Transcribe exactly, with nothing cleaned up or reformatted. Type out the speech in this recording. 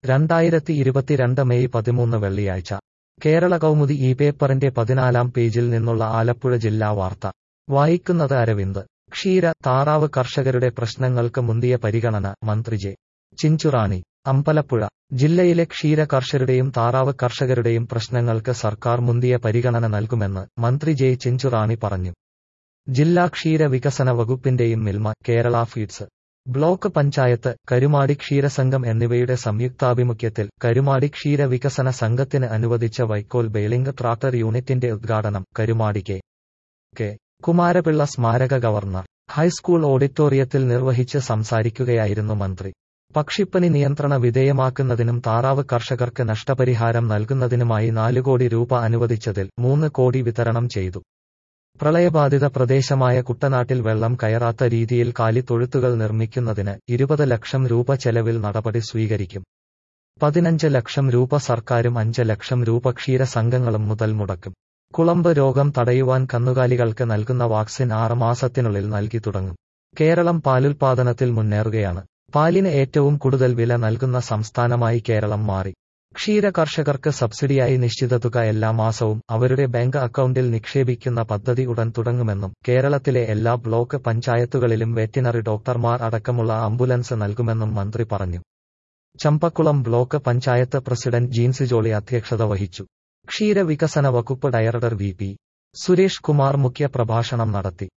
രണ്ടായിരത്തി ഇരുപത്തിരണ്ട് മെയ് പതിമൂന്ന് വെള്ളിയാഴ്ച കേരള കൗമുദി ഈ പേപ്പറിന്റെ പതിനാലാം പേജിൽ നിന്നുള്ള ആലപ്പുഴ ജില്ലാ വാർത്ത വായിക്കുന്നത് അരവിന്ദ്. ക്ഷീര, താറാവ് കർഷകരുടെ പ്രശ്നങ്ങൾക്ക് മുന്തിയ പരിഗണന മന്ത്രി ജെ ചിഞ്ചുറാണി. അമ്പലപ്പുഴ ജില്ലയിലെ ക്ഷീര കർഷകരുടെയും താറാവ് കർഷകരുടെയും പ്രശ്നങ്ങൾക്ക് സർക്കാർ മുന്തിയ പരിഗണന നൽകുമെന്ന് മന്ത്രി ജെ ചിഞ്ചുറാണി പറഞ്ഞു. ജില്ലാ ക്ഷീര വികസന വകുപ്പിന്റെയും മിൽമ, കേരള ഫീഡ്സ്, ബ്ലോക്ക് പഞ്ചായത്ത്, കരുമാടി ക്ഷീരസംഘം എന്നിവയുടെ സംയുക്താഭിമുഖ്യത്തിൽ കരുമാടി ക്ഷീര വികസന സംഘത്തിന് അനുവദിച്ച വൈക്കോൽ ബെയിലിംഗ് ട്രാക്ടർ യൂണിറ്റിന്റെ ഉദ്ഘാടനം കരുമാടി കെ കെ കുമാരപിള്ള സ്മാരക ഗവർണർ ഹൈസ്കൂൾ ഓഡിറ്റോറിയത്തിൽ നിർവഹിച്ച് സംസാരിക്കുകയായിരുന്നു മന്ത്രി. പക്ഷിപ്പനി നിയന്ത്രണ വിധേയമാക്കുന്നതിനും താറാവ് കർഷകർക്ക് നഷ്ടപരിഹാരം നൽകുന്നതിനുമായി നാല് കോടി രൂപ അനുവദിച്ചതിൽ മൂന്ന് കോടി വിതരണം ചെയ്തു. പ്രളയബാധിത പ്രദേശമായ കുട്ടനാട്ടിൽ വെള്ളം കയറാത്ത രീതിയിൽ കാലിത്തൊഴുത്തുകൾ നിർമ്മിക്കുന്നതിന് ഇരുപത് ലക്ഷം രൂപ ചെലവിൽ നടപടി സ്വീകരിക്കും. പതിനഞ്ച് ലക്ഷം രൂപ സർക്കാരും അഞ്ച് ലക്ഷം രൂപ ക്ഷീര സംഘങ്ങളും മുതൽ മുടക്കും. കുളമ്പ് രോഗം തടയുവാൻ കന്നുകാലികൾക്ക് നൽകുന്ന വാക്സിൻ ആറ് മാസത്തിനുള്ളിൽ നൽകി തുടങ്ങും. കേരളം പാലുൽപാദനത്തിൽ മുന്നേറുകയാണ്. പാലിന് ഏറ്റവും കൂടുതൽ വില നൽകുന്ന സംസ്ഥാനമായി കേരളം മാറി. ക്ഷീര കർഷകർക്ക് സബ്സിഡിയായി നിശ്ചിത തുക എല്ലാ മാസവും അവരുടെ ബാങ്ക് അക്കൗണ്ടിൽ നിക്ഷേപിക്കുന്ന പദ്ധതി ഉടൻ തുടങ്ങുമെന്നും കേരളത്തിലെ എല്ലാ ബ്ലോക്ക് പഞ്ചായത്തുകളിലും വെറ്റിനറി ഡോക്ടർമാർ അടക്കമുള്ള ആംബുലൻസ് നൽകുമെന്നും മന്ത്രി പറഞ്ഞു. ചമ്പക്കുളം ബ്ലോക്ക് പഞ്ചായത്ത് പ്രസിഡന്റ് ജീൻസി ജോളി അധ്യക്ഷത വഹിച്ചു. ക്ഷീര വികസന വകുപ്പ് director V P Suresh Kumar മുഖ്യ പ്രഭാഷണം നടത്തി.